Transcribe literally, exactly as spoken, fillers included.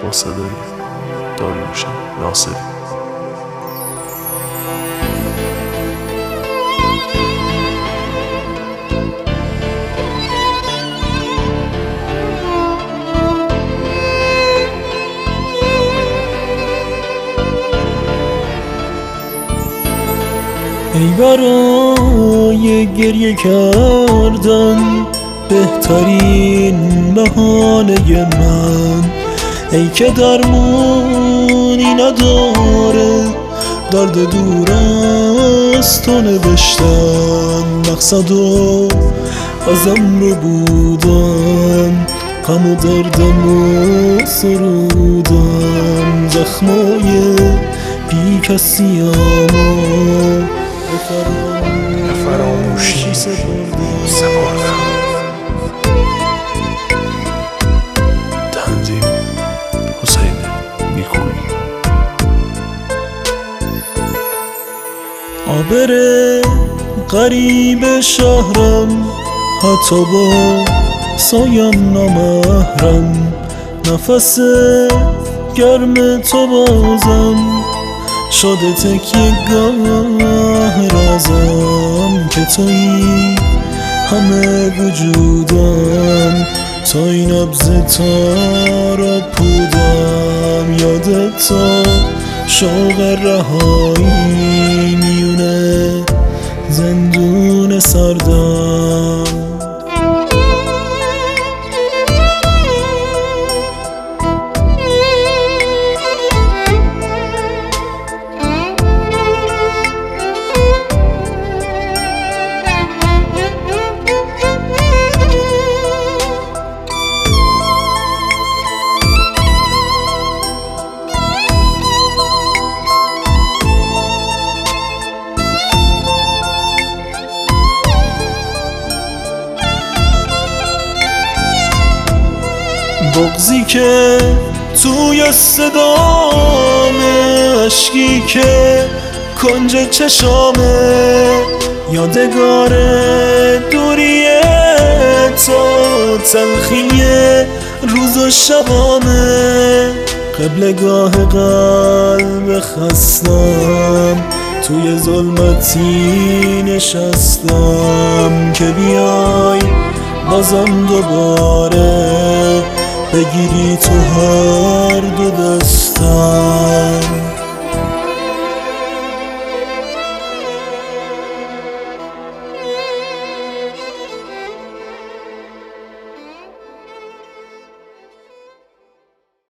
با صدای داریوش ناصری. ای برای گریه کردن بهترین بهانه من، ای که درمونی نداره درد دور از تو نوشتن، مقصد و ازم رو بودن، غم و دردم و سرودم، زخمای بی کسی اما به فراموشی سپردم. تنظیم حسین نیکویی. عابر غریب شهرم، حتی با سایم نامحرم، نفس گرم تو بازم شده تکیه گاه رازم، که تویی همه وجودم، تا این نبض تا را پودم، یادت تا شوق رهایی میونه زندون سردم. بغضی که توی صدامه، عشقی که کنج چشامه، یادگار دوری تو، تلخی روز و شبامه، قبلگاه قلب خستم، توی ظلمتی نشستم، که بیای بازم دوباره بگیری تو هر دو دستم.